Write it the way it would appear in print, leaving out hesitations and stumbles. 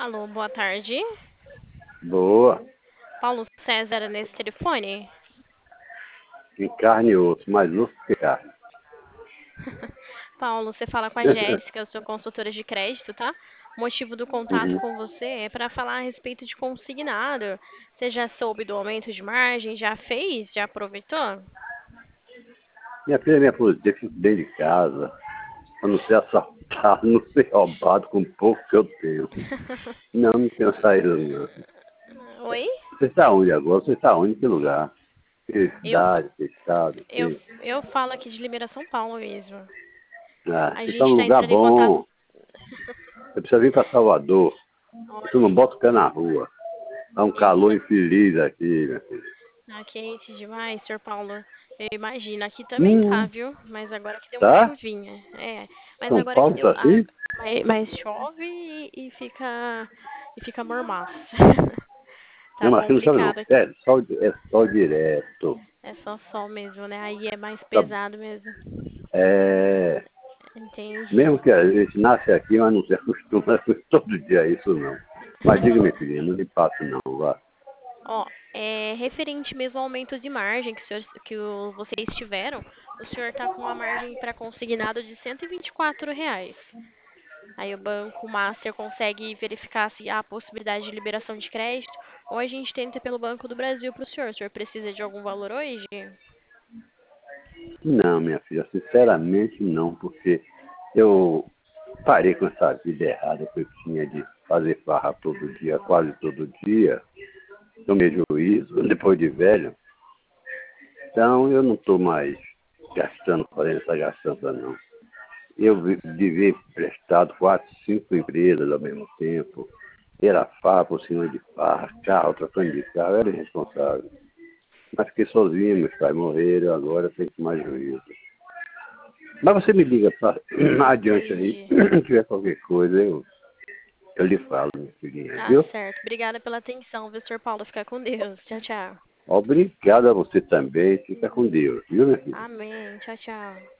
Alô, boa tarde. Boa, Paulo César nesse telefone? em carne e osso, mais osso que carne. Paulo, você fala com a Jéssica, eu sou consultora de crédito, tá? O motivo do contato Uhum. com você é para falar a respeito de consignado. Você já soube do aumento de margem? Já fez? Já aproveitou? Minha filha me aposentei, fico dentro de casa, para não ser assaltado, não ser roubado com o pouco que eu tenho. Não tenho saído, não. Oi? Você está onde agora? Você está onde? Em que lugar? Que Eu, cidade, que estado? eu, eu falo aqui de Limeira, São Paulo mesmo. A Você está gente num está lugar entrando em contato. bom. Você precisa vir para Salvador. Tu não bota o pé na rua. Dá um calor Eita, infeliz aqui, minha filha. tá quente demais, senhor Paulo. Eu imagino. Aqui também tá, Hum, viu? Mas agora que deu uma tá? chuvinha. É, mas São agora que Paulo deu. tá assim? Mas chove e fica mormaço. Não, Tá mas aqui não chove não. complicado aqui. É sol direto. É só sol mesmo, né? Aí é mais Tá, pesado mesmo. é, Entendi. mesmo que a gente nasce aqui, mas não se acostuma todo dia a isso não. Mas diga, minha filha, não lhe passo não, vá. Ó, referente mesmo ao aumento de margem vocês tiveram, o senhor tá com uma margem para consignado de R$ 124. Aí o Banco Master consegue verificar se há possibilidade de liberação de crédito, ou a gente tenta pelo Banco do Brasil para o senhor. O senhor precisa de algum valor hoje? Não, minha filha, sinceramente não, porque eu parei com essa vida errada que eu tinha de fazer farra todo dia, quase todo dia. Tomei juízo, depois de velho. Então eu não estou mais gastando, fazendo essa gastança não. Eu devia emprestado 4, 5 empresas ao mesmo tempo. Era farra por cima de farra, carro, trocando de carro, eu era irresponsável. Mas fiquei sozinho, meus pais morreram, agora eu tenho que mais juízo. Mas você me liga pra, adiante aí, Entendi. se tiver qualquer coisa, eu lhe falo, minha filhinha, Tá viu? certo. Obrigada pela atenção, viu, senhor Paulo? Fica com Deus. Tchau, tchau. Obrigado a você também, fica com Deus, viu, minha filha? Amém. Tchau, tchau.